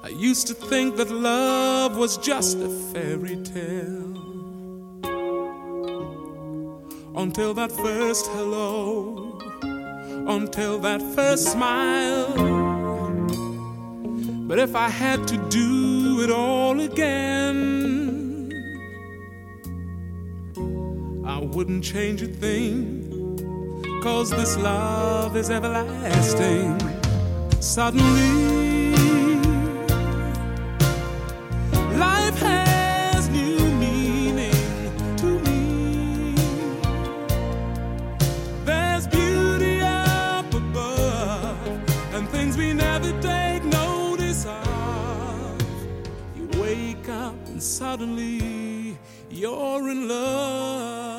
I used to think that love was just a fairy tale, until that first hello, until that first smile. But if I had to do it all again, I wouldn't change a thing, 'cause this love is everlasting. Suddenly, life has new meaning to me. There's beauty up above and things we never take notice of. You wake up and suddenly you're in love.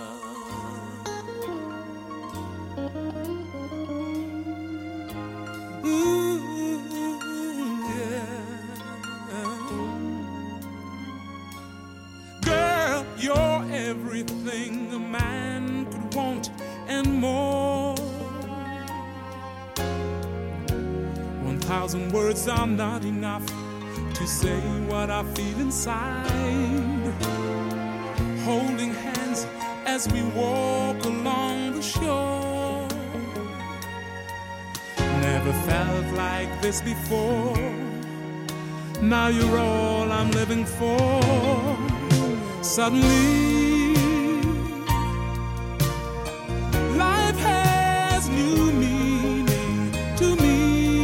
You're everything a man could want and more. 1,000 words are not enough to say what I feel inside. Holding hands as we walk along the shore. Never felt like this before. Now you're all I'm living for. Suddenly, life has new meaning to me.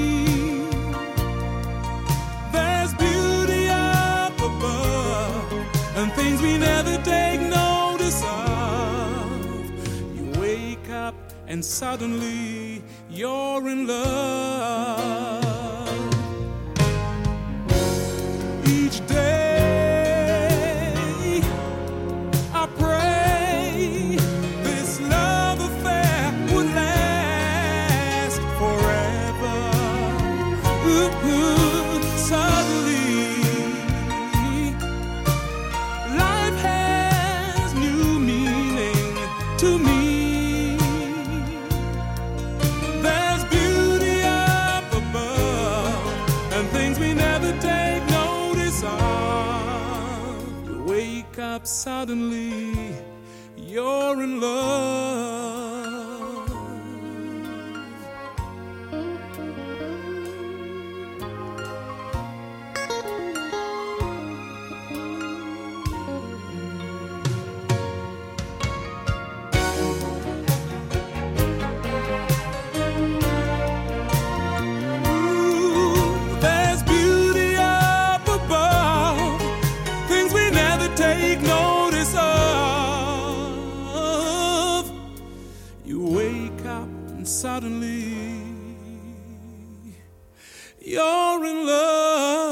There's beauty up above and things we never take notice of. You wake up and suddenly you're in love. Each day suddenly you're in love. Ooh, there's beauty up above, things we never take notice of. You wake up and suddenly you're in love.